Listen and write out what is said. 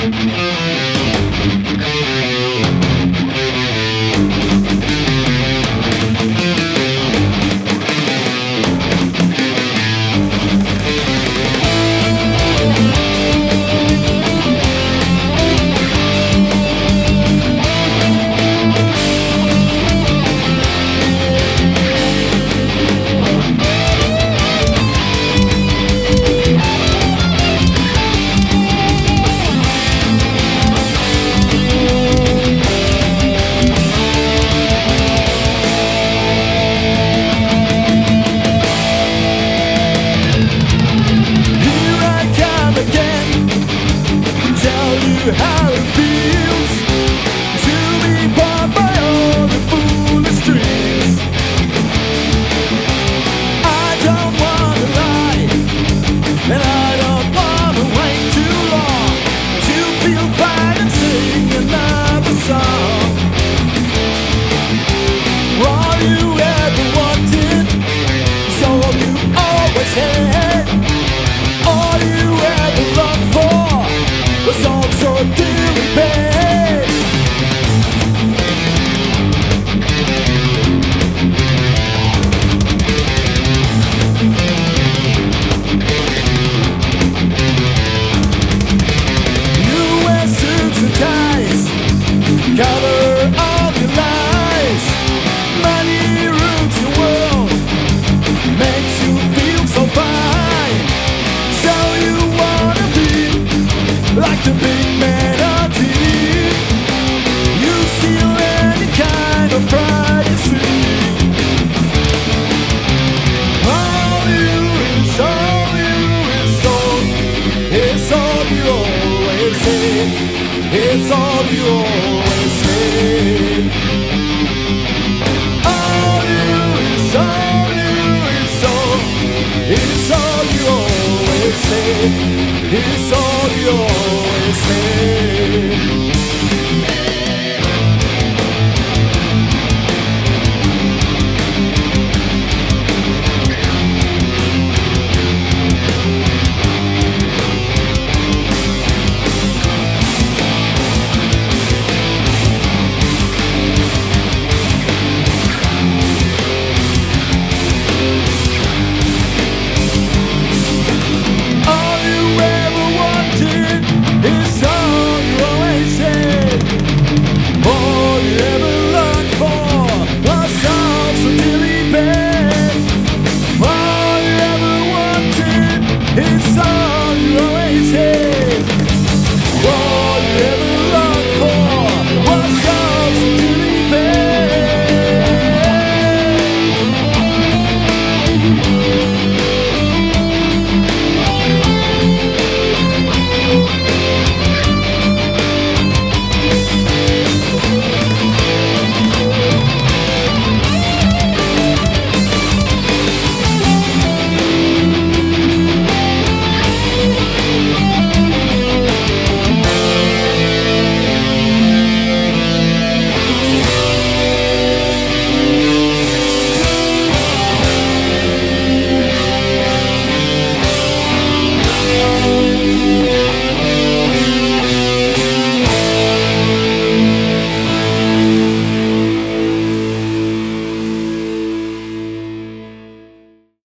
How it feels to be bought by all the foolish dreams. I don't wanna lie, and I don't wanna wait too long to feel fine and sing another song. All you ever wanted is all you always had. All you ever longed for was all so dearly bad. You wear suits and ties, cover all your lies. Money rules your world, makes you feel so fine. So you wanna be like the big man on TV. You steal any kind of pride you see. All you is all you is all. It's all you always say. It's all you always say. All you is all you is all. It's all you always say. It's all you always say.